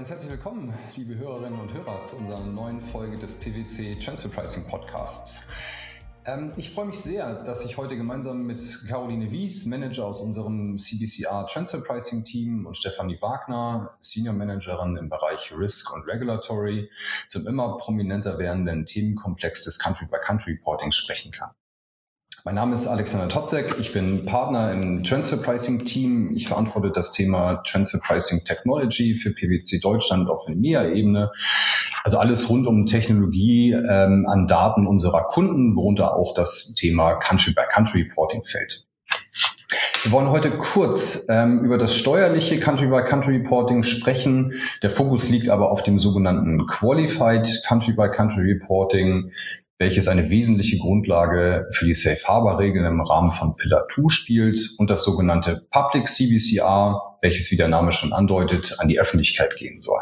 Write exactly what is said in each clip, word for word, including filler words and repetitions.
ganz herzlich willkommen, liebe Hörerinnen und Hörer, zu unserer neuen Folge des P W C Transfer Pricing Podcasts. Ähm, ich freue mich sehr, dass ich heute gemeinsam mit Caroline Wies, Manager aus unserem C B C R Transfer Pricing Team, und Stefanie Wagner, Senior Managerin im Bereich Risk und Regulatory, zum immer prominenter werdenden Themenkomplex des Country-by-Country Reporting sprechen kann. Mein Name ist Alexander Totzek, ich bin Partner im Transfer Pricing Team. Ich verantworte das Thema Transfer Pricing Technology für P W C Deutschland auf E M E A-Ebene. Also alles rund um Technologie ähm, an Daten unserer Kunden, worunter auch das Thema Country-by-Country Reporting fällt. Wir wollen heute kurz ähm, über das steuerliche Country-by-Country Reporting sprechen. Der Fokus liegt aber auf dem sogenannten Qualified Country-by-Country Reporting, welches eine wesentliche Grundlage für die Safe Harbor-Regeln im Rahmen von Pillar zwei spielt, und das sogenannte Public C B C R, welches, wie der Name schon andeutet, an die Öffentlichkeit gehen soll.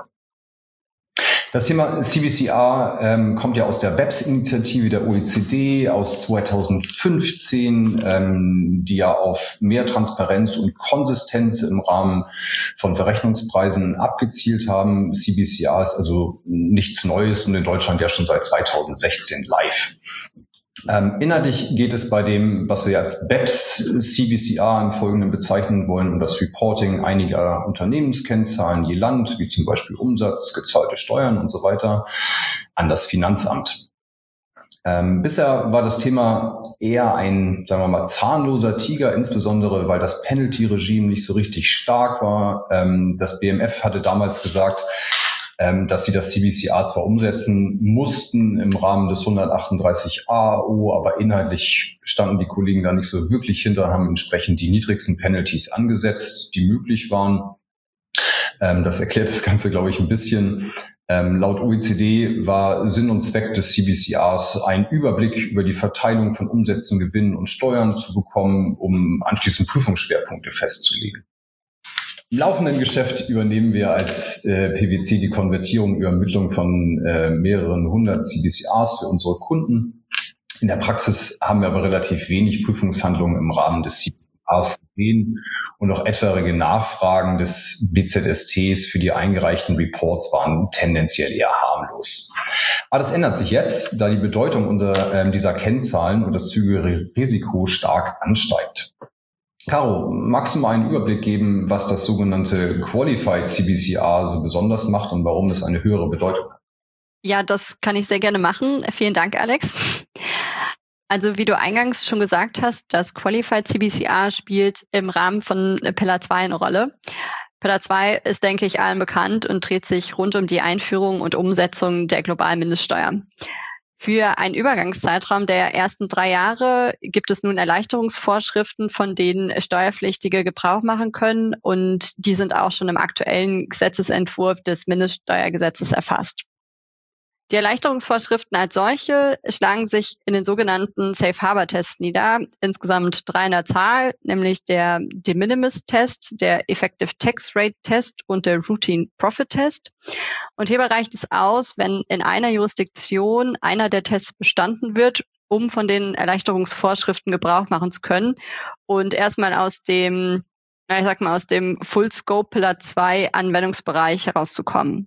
Das Thema C B C R ähm, kommt ja aus der B E P S-Initiative der O E C D aus zweitausendfünfzehn, ähm, die ja auf mehr Transparenz und Konsistenz im Rahmen von Verrechnungspreisen abgezielt haben. C B C R ist also nichts Neues und in Deutschland ja schon seit zweitausendsechzehn live. Ähm, inhaltlich geht es bei dem, was wir als B E P S-C B C R im Folgenden bezeichnen wollen, um das Reporting einiger Unternehmenskennzahlen je Land, wie zum Beispiel Umsatz, gezahlte Steuern und so weiter, an das Finanzamt. Ähm, bisher war das Thema eher ein, sagen wir mal, zahnloser Tiger, insbesondere weil das Penalty-Regime nicht so richtig stark war. Ähm, das B M F hatte damals gesagt, dass sie das C B C R zwar umsetzen mussten im Rahmen des hundertachtunddreißig a A O, aber inhaltlich standen die Kollegen da nicht so wirklich hinter, haben entsprechend die niedrigsten Penalties angesetzt, die möglich waren. Das erklärt das Ganze, glaube ich, ein bisschen. Laut O E C D war Sinn und Zweck des C B C Rs, einen Überblick über die Verteilung von Umsätzen, Gewinnen und Steuern zu bekommen, um anschließend Prüfungsschwerpunkte festzulegen. Im laufenden Geschäft übernehmen wir als äh, P W C die Konvertierung über Ermittlung von äh, mehreren hundert C B C Rs für unsere Kunden. In der Praxis haben wir aber relativ wenig Prüfungshandlungen im Rahmen des C B C Rs gesehen und auch etwaige Nachfragen des B Z S Ts für die eingereichten Reports waren tendenziell eher harmlos. Aber das ändert sich jetzt, da die Bedeutung unserer, äh, dieser Kennzahlen und das zügige Risiko stark ansteigt. Caro, magst du mal einen Überblick geben, was das sogenannte Qualified C B C R so besonders macht und warum es eine höhere Bedeutung hat? Ja, das kann ich sehr gerne machen. Vielen Dank, Alex. Also wie du eingangs schon gesagt hast, das Qualified C B C R spielt im Rahmen von Pillar zwei eine Rolle. Pillar zwei ist, denke ich, allen bekannt und dreht sich rund um die Einführung und Umsetzung der globalen Mindeststeuer. Für einen Übergangszeitraum der ersten drei Jahre gibt es nun Erleichterungsvorschriften, von denen Steuerpflichtige Gebrauch machen können, und die sind auch schon im aktuellen Gesetzesentwurf des Mindeststeuergesetzes erfasst. Die Erleichterungsvorschriften als solche schlagen sich in den sogenannten Safe Harbor Tests nieder, insgesamt drei in der Zahl, nämlich der De Minimis Test, der Effective Tax Rate Test und der Routine Profit Test. Und hierbei reicht es aus, wenn in einer Jurisdiktion einer der Tests bestanden wird, um von den Erleichterungsvorschriften Gebrauch machen zu können und erstmal aus dem, ich sag mal, aus dem Full Scope Pillar zwei Anwendungsbereich herauszukommen.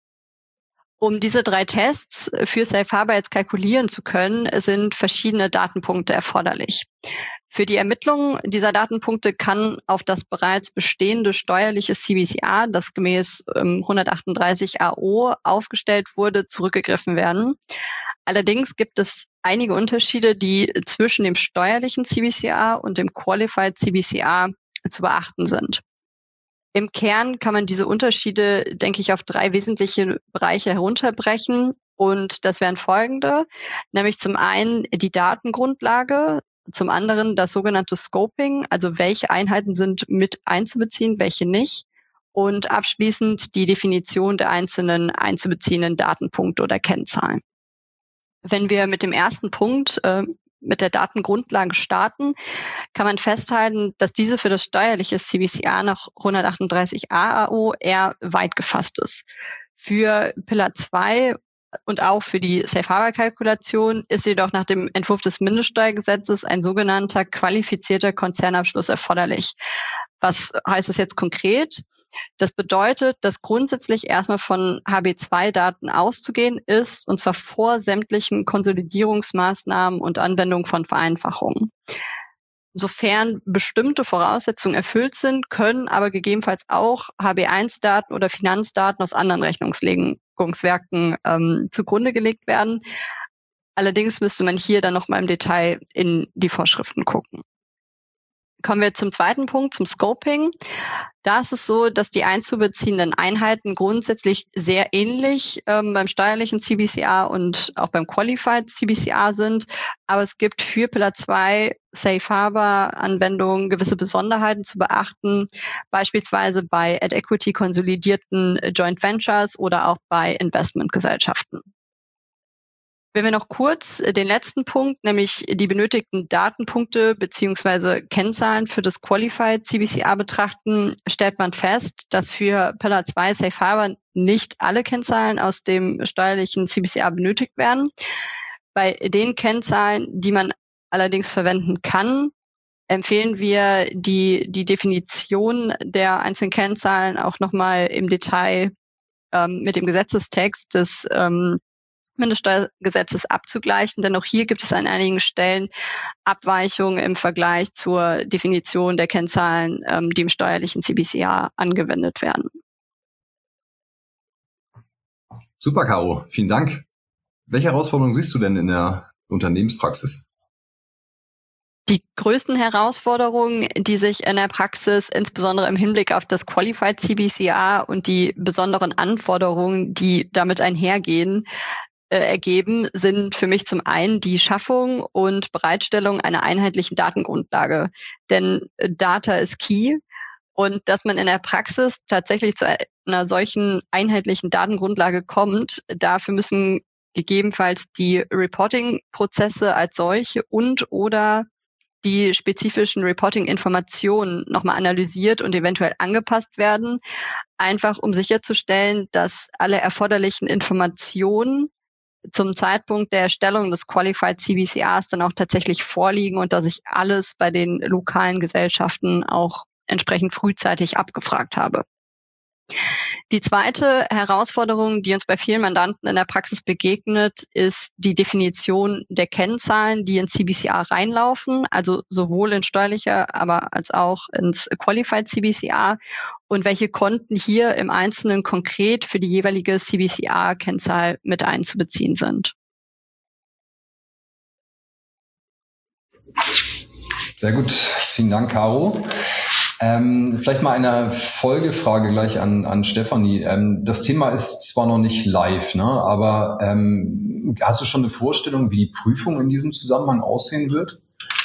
Um diese drei Tests für Safe Harbor jetzt kalkulieren zu können, sind verschiedene Datenpunkte erforderlich. Für die Ermittlung dieser Datenpunkte kann auf das bereits bestehende steuerliche C B C R, das gemäß ähm, hundertachtunddreißig a O aufgestellt wurde, zurückgegriffen werden. Allerdings gibt es einige Unterschiede, die zwischen dem steuerlichen C B C R und dem Qualified C B C R zu beachten sind. Im Kern kann man diese Unterschiede, denke ich, auf drei wesentliche Bereiche herunterbrechen. Und das wären folgende, nämlich zum einen die Datengrundlage, zum anderen das sogenannte Scoping, also welche Einheiten sind mit einzubeziehen, welche nicht. Und abschließend die Definition der einzelnen einzubeziehenden Datenpunkte oder Kennzahlen. Wenn wir mit dem ersten Punkt äh, mit der Datengrundlage starten, kann man festhalten, dass diese für das steuerliche C B C R nach hundertachtunddreißig a A O eher weit gefasst ist. Für Pillar zwei und auch für die Safe Harbor Kalkulation ist jedoch nach dem Entwurf des Mindeststeuergesetzes ein sogenannter qualifizierter Konzernabschluss erforderlich. Was heißt das jetzt konkret? Das bedeutet, dass grundsätzlich erstmal von H B zwei Daten auszugehen ist, und zwar vor sämtlichen Konsolidierungsmaßnahmen und Anwendung von Vereinfachungen. Sofern bestimmte Voraussetzungen erfüllt sind, können aber gegebenenfalls auch H B eins Daten oder Finanzdaten aus anderen Rechnungslegungswerken ähm, zugrunde gelegt werden. Allerdings müsste man hier dann nochmal im Detail in die Vorschriften gucken. Kommen wir zum zweiten Punkt, zum Scoping. Da ist es so, dass die einzubeziehenden Einheiten grundsätzlich sehr ähnlich ähm, beim steuerlichen C B C R und auch beim Qualified C B C R sind. Aber es gibt für Pillar zwei Safe Harbor Anwendungen gewisse Besonderheiten zu beachten, beispielsweise bei at Equity konsolidierten Joint Ventures oder auch bei Investmentgesellschaften. Wenn wir noch kurz den letzten Punkt, nämlich die benötigten Datenpunkte beziehungsweise Kennzahlen für das Qualified C B C R betrachten, stellt man fest, dass für Pillar zwei Safe Harbor nicht alle Kennzahlen aus dem steuerlichen C B C R benötigt werden. Bei den Kennzahlen, die man allerdings verwenden kann, empfehlen wir die, die Definition der einzelnen Kennzahlen auch nochmal im Detail ähm, mit dem Gesetzestext des ähm, Mindeststeuergesetzes abzugleichen, denn auch hier gibt es an einigen Stellen Abweichungen im Vergleich zur Definition der Kennzahlen, ähm, die im steuerlichen C B C R angewendet werden. Super, Caro, vielen Dank. Welche Herausforderungen siehst du denn in der Unternehmenspraxis? Die größten Herausforderungen, die sich in der Praxis insbesondere im Hinblick auf das Qualified C B C R und die besonderen Anforderungen, die damit einhergehen, ergeben, sind für mich zum einen die Schaffung und Bereitstellung einer einheitlichen Datengrundlage. Denn Data ist key, und dass man in der Praxis tatsächlich zu einer solchen einheitlichen Datengrundlage kommt, dafür müssen gegebenenfalls die Reporting-Prozesse als solche und oder die spezifischen Reporting-Informationen nochmal analysiert und eventuell angepasst werden, einfach um sicherzustellen, dass alle erforderlichen Informationen zum Zeitpunkt der Erstellung des Qualified C B C Rs dann auch tatsächlich vorliegen und dass ich alles bei den lokalen Gesellschaften auch entsprechend frühzeitig abgefragt habe. Die zweite Herausforderung, die uns bei vielen Mandanten in der Praxis begegnet, ist die Definition der Kennzahlen, die in C B C R reinlaufen, also sowohl in steuerlicher, aber als auch ins Qualified C B C R, und welche Konten hier im Einzelnen konkret für die jeweilige C B C R-Kennzahl mit einzubeziehen sind. Sehr gut, vielen Dank, Caro. Ähm, vielleicht mal eine Folgefrage gleich an, an Stefanie. Ähm, das Thema ist zwar noch nicht live, ne, aber ähm, hast du schon eine Vorstellung, wie die Prüfung in diesem Zusammenhang aussehen wird?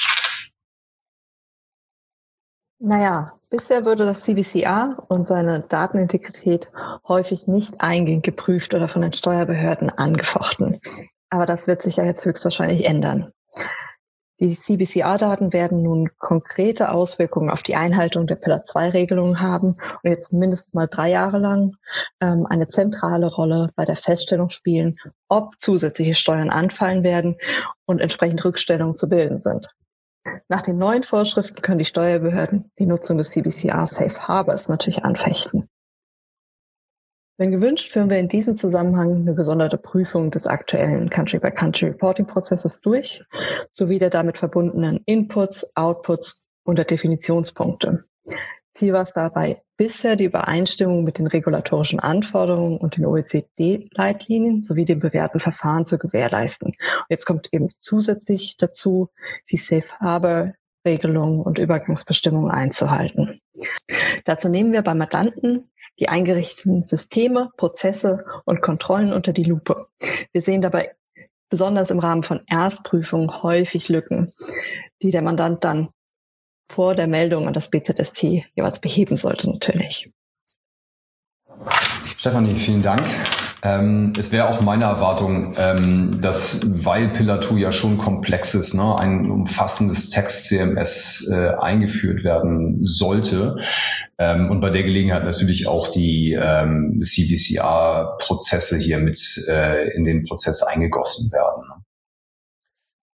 Naja, bisher würde das C B C R und seine Datenintegrität häufig nicht eingehend geprüft oder von den Steuerbehörden angefochten. Aber das wird sich ja jetzt höchstwahrscheinlich ändern. Die C B C R-Daten werden nun konkrete Auswirkungen auf die Einhaltung der Pillar zwei Regelungen haben und jetzt mindestens mal drei Jahre lang ähm, eine zentrale Rolle bei der Feststellung spielen, ob zusätzliche Steuern anfallen werden und entsprechend Rückstellungen zu bilden sind. Nach den neuen Vorschriften können die Steuerbehörden die Nutzung des C B C R Safe Harbors natürlich anfechten. Wenn gewünscht, führen wir in diesem Zusammenhang eine gesonderte Prüfung des aktuellen Country-by-Country-Reporting-Prozesses durch, sowie der damit verbundenen Inputs, Outputs und der Definitionspunkte. Ziel war es dabei, bisher die Übereinstimmung mit den regulatorischen Anforderungen und den O E C D-Leitlinien sowie den bewährten Verfahren zu gewährleisten. Und jetzt kommt eben zusätzlich dazu, die Safe Harbor Regelungen und Übergangsbestimmungen einzuhalten. Dazu nehmen wir bei Mandanten die eingerichteten Systeme, Prozesse und Kontrollen unter die Lupe. Wir sehen dabei besonders im Rahmen von Erstprüfungen häufig Lücken, die der Mandant dann vor der Meldung an das B Z S T jeweils beheben sollte natürlich. Stefanie, vielen Dank. Ähm, es wäre auch meine Erwartung, ähm, dass, weil Pillar zwei ja schon komplex ist, ne, ein umfassendes Text-C M S äh, eingeführt werden sollte ähm, und bei der Gelegenheit natürlich auch die ähm, C B C R-Prozesse hier mit äh, in den Prozess eingegossen werden.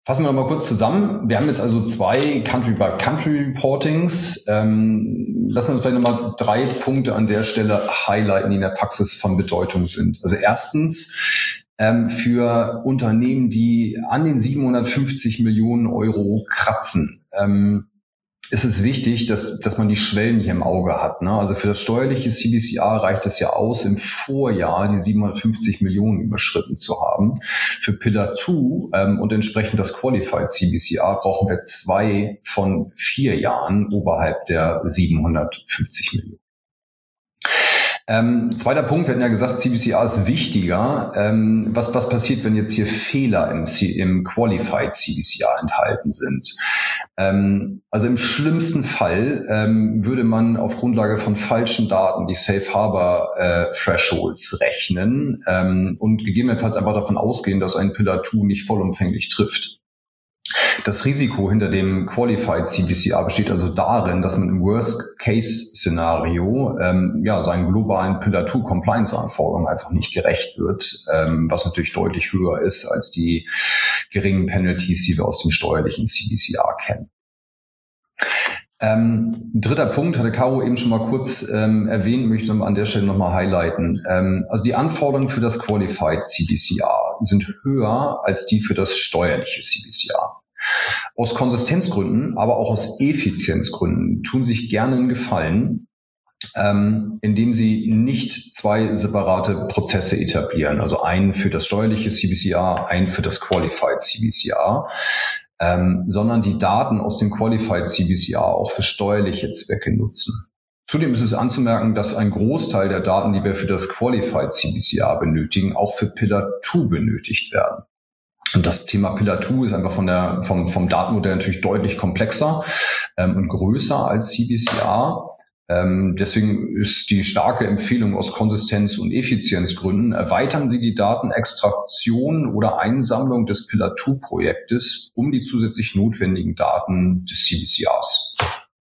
Fassen wir noch mal kurz zusammen. Wir haben jetzt also zwei Country-by-Country-Reportings. Ähm, lassen wir uns vielleicht noch mal drei Punkte an der Stelle highlighten, die in der Praxis von Bedeutung sind. Also erstens, ähm, für Unternehmen, die an den siebenhundertfünfzig Millionen Euro kratzen, ähm, ist es wichtig, dass, dass man die Schwellen hier im Auge hat. Ne? Also für das steuerliche C B C R reicht es ja aus, im Vorjahr die siebenhundertfünfzig Millionen überschritten zu haben. Für Pillar zwei ähm, und entsprechend das Qualified C B C R brauchen wir zwei von vier Jahren oberhalb der siebenhundertfünfzig Millionen. Ähm, zweiter Punkt, wir hatten ja gesagt, C B C R ist wichtiger. Ähm, was, was passiert, wenn jetzt hier Fehler im, C, im Qualified C B C R enthalten sind? Ähm, also im schlimmsten Fall ähm, würde man auf Grundlage von falschen Daten die Safe Harbor äh, Thresholds rechnen ähm, und gegebenenfalls einfach davon ausgehen, dass ein Pillar zwei nicht vollumfänglich trifft. Das Risiko hinter dem Qualified C B C R besteht also darin, dass man im Worst-Case-Szenario ähm, ja, seinen globalen Pillar zwei Compliance-Anforderungen einfach nicht gerecht wird, ähm, was natürlich deutlich höher ist als die geringen Penalties, die wir aus dem steuerlichen C B C R kennen. Ähm, dritter Punkt, hatte Caro eben schon mal kurz ähm, erwähnt, möchte ich an der Stelle nochmal highlighten. Ähm, also die Anforderungen für das Qualified C B C R sind höher als die für das steuerliche C B C R. Aus Konsistenzgründen, aber auch aus Effizienzgründen tun sich gerne einen Gefallen, ähm, indem sie nicht zwei separate Prozesse etablieren, also einen für das steuerliche C B C R, einen für das Qualified C B C R. Ähm, sondern die Daten aus dem Qualified C B C R auch für steuerliche Zwecke nutzen. Zudem ist es anzumerken, dass ein Großteil der Daten, die wir für das Qualified C B C R benötigen, auch für Pillar zwei benötigt werden. Und das Thema Pillar zwei ist einfach von der, vom, vom Datenmodell natürlich deutlich komplexer ähm, und größer als C B C R. Ähm, deswegen ist die starke Empfehlung aus Konsistenz- und Effizienzgründen, erweitern Sie die Datenextraktion oder Einsammlung des Pillar zwei Projektes um die zusätzlich notwendigen Daten des C B C Rs.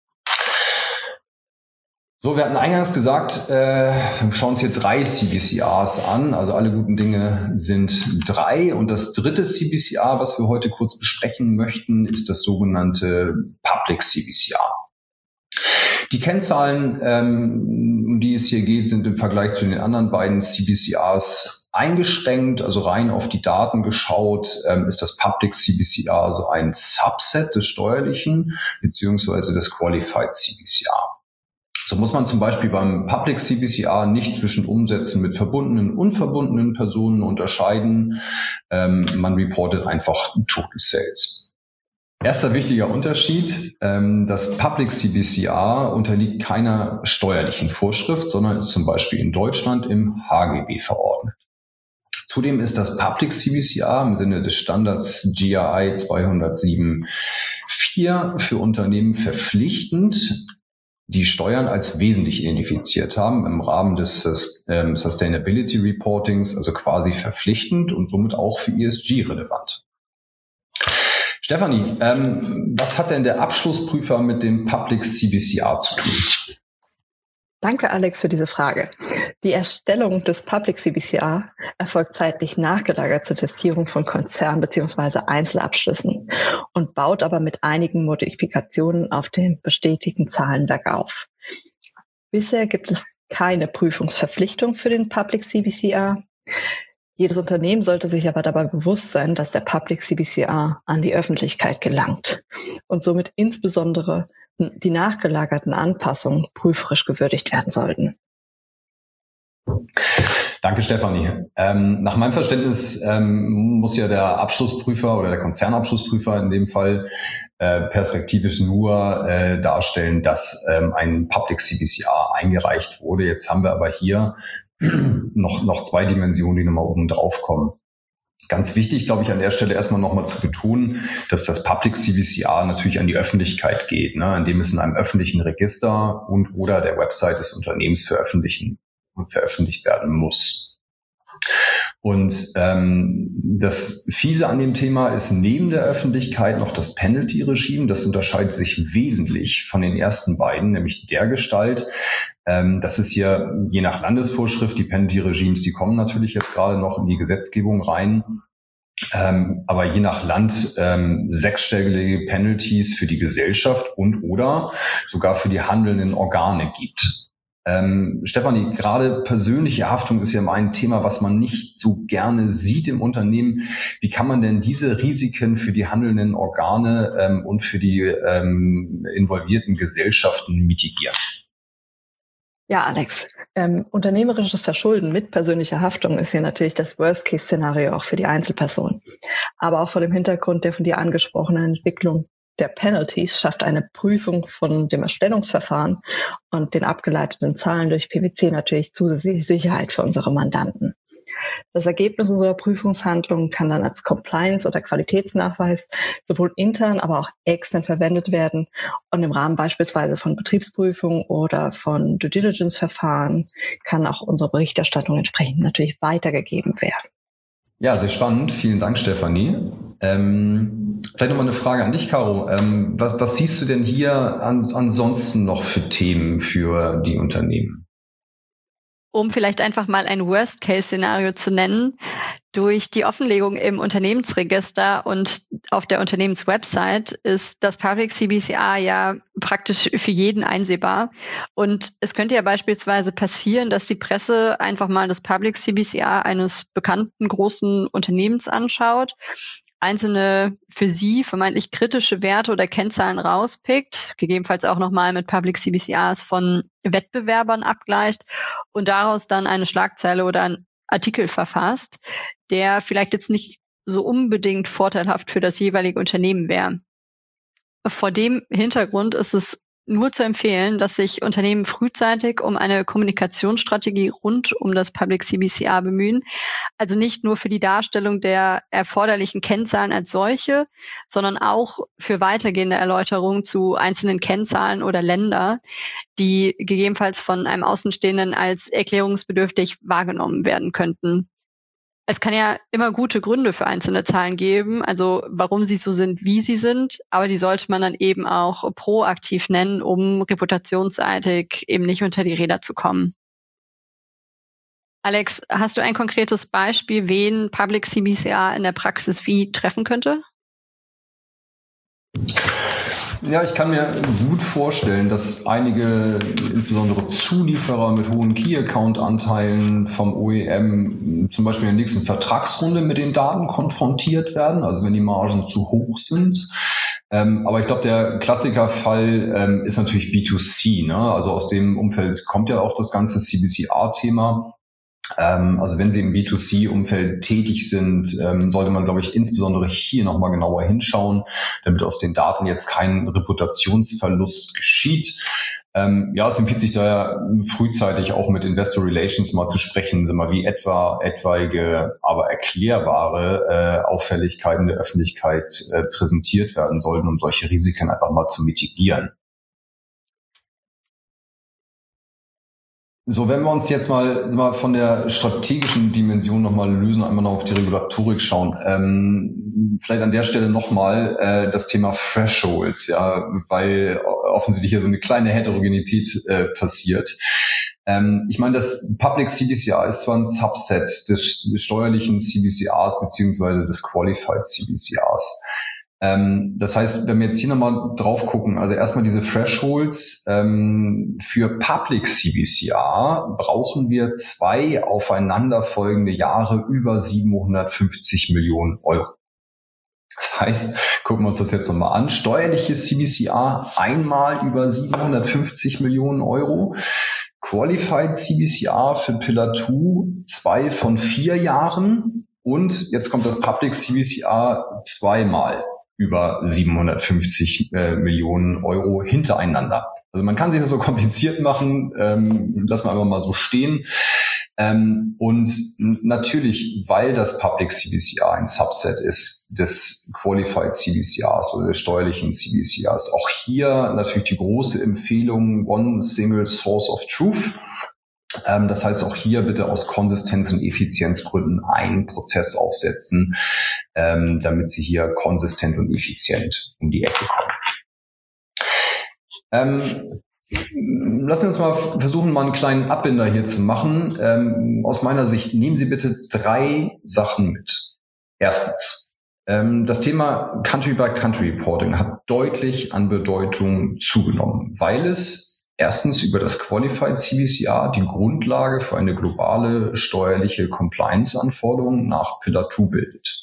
So, wir hatten eingangs gesagt, äh, wir schauen uns hier drei C B C Rs an, also alle guten Dinge sind drei. Und das dritte C B C R, was wir heute kurz besprechen möchten, ist das sogenannte Public C B C R. Die Kennzahlen, ähm, um die es hier geht, sind im Vergleich zu den anderen beiden C B C Rs eingeschränkt, also rein auf die Daten geschaut, ähm, ist das Public C B C R also ein Subset des steuerlichen beziehungsweise des Qualified C B C R. So muss man zum Beispiel beim Public C B C R nicht zwischen Umsätzen mit verbundenen und unverbundenen Personen unterscheiden. Ähm, man reportet einfach Total Sales. Erster wichtiger Unterschied, ähm, das Public C B C R unterliegt keiner steuerlichen Vorschrift, sondern ist zum Beispiel in Deutschland im H G B verordnet. Zudem ist das Public C B C R im Sinne des Standards G R I zweihundertsieben Punkt vier für Unternehmen verpflichtend, die Steuern als wesentlich identifiziert haben im Rahmen des ähm, Sustainability Reportings, also quasi verpflichtend und somit auch für E S G relevant. Stefanie, ähm, was hat denn der Abschlussprüfer mit dem Public C B C R zu tun? Danke, Alex, für diese Frage. Die Erstellung des Public C B C R erfolgt zeitlich nachgelagert zur Testierung von Konzern- bzw. Einzelabschlüssen und baut aber mit einigen Modifikationen auf dem bestätigten Zahlenwerk auf. Bisher gibt es keine Prüfungsverpflichtung für den Public C B C R. Jedes Unternehmen sollte sich aber dabei bewusst sein, dass der Public C B C R an die Öffentlichkeit gelangt und somit insbesondere die nachgelagerten Anpassungen prüferisch gewürdigt werden sollten. Danke, Stefanie. Ähm, nach meinem Verständnis ähm, muss ja der Abschlussprüfer oder der Konzernabschlussprüfer in dem Fall äh, perspektivisch nur äh, darstellen, dass ähm, ein Public C B C R eingereicht wurde. Jetzt haben wir aber hier noch, noch zwei Dimensionen, die nochmal oben drauf kommen. Ganz wichtig, glaube ich, an der Stelle erstmal nochmal zu betonen, dass das Public C B C R natürlich an die Öffentlichkeit geht, ne, indem es in einem öffentlichen Register und oder der Website des Unternehmens veröffentlichen und veröffentlicht werden muss. Und ähm, das Fiese an dem Thema ist neben der Öffentlichkeit noch das Penalty-Regime. Das unterscheidet sich wesentlich von den ersten beiden, nämlich der Gestalt. Ähm, das ist hier je nach Landesvorschrift, die Penalty-Regimes, die kommen natürlich jetzt gerade noch in die Gesetzgebung rein. ähm, aber je nach Land ähm, sechsstellige Penalties für die Gesellschaft und oder sogar für die handelnden Organe gibt. Ähm, Stefanie, gerade persönliche Haftung ist ja mal ein Thema, was man nicht so gerne sieht im Unternehmen. Wie kann man denn diese Risiken für die handelnden Organe ähm, und für die ähm, involvierten Gesellschaften mitigieren? Ja, Alex, ähm, unternehmerisches Verschulden mit persönlicher Haftung ist hier natürlich das Worst-Case-Szenario auch für die Einzelperson. Aber auch vor dem Hintergrund der von dir angesprochenen Entwicklung der Penalties schafft eine Prüfung von dem Erstellungsverfahren und den abgeleiteten Zahlen durch P W C natürlich zusätzliche Sicherheit für unsere Mandanten. Das Ergebnis unserer Prüfungshandlung kann dann als Compliance- oder Qualitätsnachweis sowohl intern, aber auch extern verwendet werden und im Rahmen beispielsweise von Betriebsprüfungen oder von Due Diligence-Verfahren kann auch unsere Berichterstattung entsprechend natürlich weitergegeben werden. Ja, sehr spannend. Vielen Dank, Stefanie. Ähm, vielleicht nochmal eine Frage an dich, Caro. Ähm, was, was siehst du denn hier an, ansonsten noch für Themen für die Unternehmen? Um vielleicht einfach mal ein Worst-Case-Szenario zu nennen, durch die Offenlegung im Unternehmensregister und auf der Unternehmenswebsite ist das Public C B C R ja praktisch für jeden einsehbar. Und es könnte ja beispielsweise passieren, dass die Presse einfach mal das Public C B C R eines bekannten großen Unternehmens anschaut, einzelne für sie vermeintlich kritische Werte oder Kennzahlen rauspickt, gegebenenfalls auch nochmal mit Public C B C Rs von Wettbewerbern abgleicht und daraus dann eine Schlagzeile oder einen Artikel verfasst, der vielleicht jetzt nicht so unbedingt vorteilhaft für das jeweilige Unternehmen wäre. Vor dem Hintergrund ist es nur zu empfehlen, dass sich Unternehmen frühzeitig um eine Kommunikationsstrategie rund um das Public C B C R bemühen. Also nicht nur für die Darstellung der erforderlichen Kennzahlen als solche, sondern auch für weitergehende Erläuterungen zu einzelnen Kennzahlen oder Länder, die gegebenenfalls von einem Außenstehenden als erklärungsbedürftig wahrgenommen werden könnten. Es kann ja immer gute Gründe für einzelne Zahlen geben, also warum sie so sind, wie sie sind, aber die sollte man dann eben auch proaktiv nennen, um reputationsseitig eben nicht unter die Räder zu kommen. Alex, hast du ein konkretes Beispiel, wen Public C B C R in der Praxis wie treffen könnte? Ja, ich kann mir gut vorstellen, dass einige, insbesondere Zulieferer mit hohen Key-Account-Anteilen vom O E M zum Beispiel in der nächsten Vertragsrunde mit den Daten konfrontiert werden, also wenn die Margen zu hoch sind. Ähm, aber ich glaube, der Klassikerfall ähm, ist natürlich B zwei C. Ne? Also aus dem Umfeld kommt ja auch das ganze C B C R-Thema. Ähm, also wenn Sie im B zwei C-Umfeld tätig sind, ähm, sollte man, glaube ich, insbesondere hier nochmal genauer hinschauen, damit aus den Daten jetzt kein Reputationsverlust geschieht. Ähm, ja, es empfiehlt sich daher frühzeitig auch mit Investor Relations mal zu sprechen, sind mal wie etwa etwaige, aber erklärbare äh, Auffälligkeiten der Öffentlichkeit äh, präsentiert werden sollten, um solche Risiken einfach mal zu mitigieren. So, wenn wir uns jetzt mal, mal von der strategischen Dimension nochmal lösen, einmal noch auf die Regulatorik schauen, ähm, vielleicht an der Stelle nochmal äh, das Thema Thresholds, ja, weil offensichtlich hier so eine kleine Heterogenität äh, passiert. Ähm, ich meine, das Public C B C R ist zwar ein Subset des, des steuerlichen C B C Rs beziehungsweise des Qualified C B C Rs. Ähm, das heißt, wenn wir jetzt hier nochmal drauf gucken, also erstmal diese Thresholds, ähm, für Public C B C R brauchen wir zwei aufeinanderfolgende Jahre über siebenhundertfünfzig Millionen Euro. Das heißt, gucken wir uns das jetzt nochmal an, steuerliches C B C R einmal über siebenhundertfünfzig Millionen Euro, Qualified C B C R für Pillar zwei, zwei von vier Jahren und jetzt kommt das Public C B C R zweimal über siebenhundertfünfzig äh, Millionen Euro hintereinander. Also man kann sich das so kompliziert machen, ähm, lassen wir einfach mal so stehen. Ähm, und natürlich, weil das Public C B C R ein Subset ist des Qualified C B C Rs oder des steuerlichen C B C Rs, auch hier natürlich die große Empfehlung One Single Source of Truth. Ähm, das heißt, auch hier bitte aus Konsistenz- und Effizienzgründen einen Prozess aufsetzen, ähm, damit Sie hier konsistent und effizient um die Ecke kommen. Ähm, lassen wir uns mal versuchen, mal einen kleinen Abbinder hier zu machen. Ähm, aus meiner Sicht nehmen Sie bitte drei Sachen mit. Erstens, ähm, das Thema Country-by-Country-Reporting hat deutlich an Bedeutung zugenommen, weil es erstens über das Qualified C B C R die Grundlage für eine globale steuerliche Compliance-Anforderung nach Pillar zwei bildet.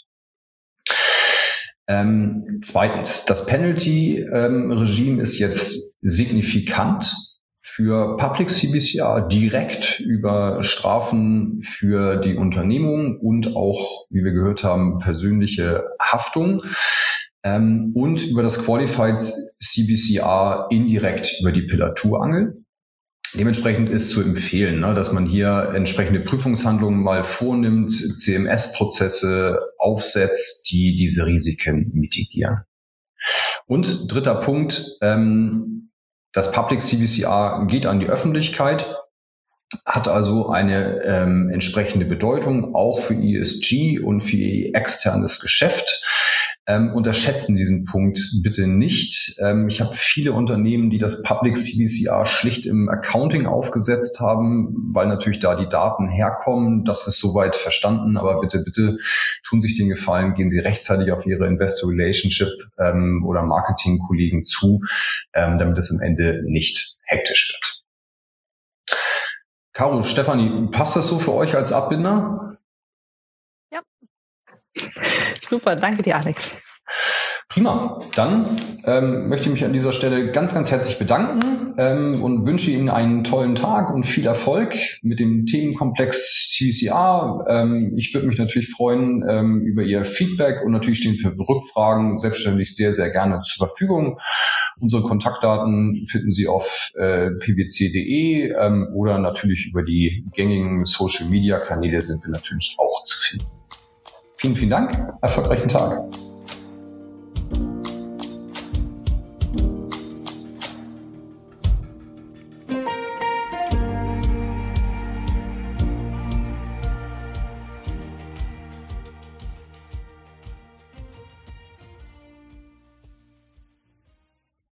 Ähm, zweitens, das Penalty-Regime ähm, ist jetzt signifikant für Public C B C R direkt über Strafen für die Unternehmung und auch, wie wir gehört haben, persönliche Haftung ähm, und über das Qualified C B C R indirekt über die Pillar zwei Angel. Dementsprechend ist zu empfehlen, ne, dass man hier entsprechende Prüfungshandlungen mal vornimmt, C M S-Prozesse aufsetzt, die diese Risiken mitigieren. Und dritter Punkt, ähm, das Public C B C R geht an die Öffentlichkeit, hat also eine ähm, entsprechende Bedeutung auch für E S G und für ihr externes Geschäft. Ähm, unterschätzen diesen Punkt bitte nicht. Ähm, ich habe viele Unternehmen, die das Public C B C R schlicht im Accounting aufgesetzt haben, weil natürlich da die Daten herkommen. Das ist soweit verstanden, aber bitte, bitte tun sich den Gefallen, gehen Sie rechtzeitig auf Ihre Investor Relationship ähm, oder Marketingkollegen zu, ähm, damit es am Ende nicht hektisch wird. Caro, Stefanie, passt das so für euch als Abbinder? Ja. Super, danke dir, Alex. Prima. Dann ähm, möchte ich mich an dieser Stelle ganz, ganz herzlich bedanken ähm, und wünsche Ihnen einen tollen Tag und viel Erfolg mit dem Themenkomplex C B C R. Ähm, ich würde mich natürlich freuen ähm, über Ihr Feedback und natürlich stehen für Rückfragen selbstverständlich sehr, sehr gerne zur Verfügung. Unsere Kontaktdaten finden Sie auf äh, p w c punkt d e ähm, oder natürlich über die gängigen Social-Media-Kanäle sind wir natürlich auch zu finden. Vielen, vielen Dank. Erfolgreichen Tag.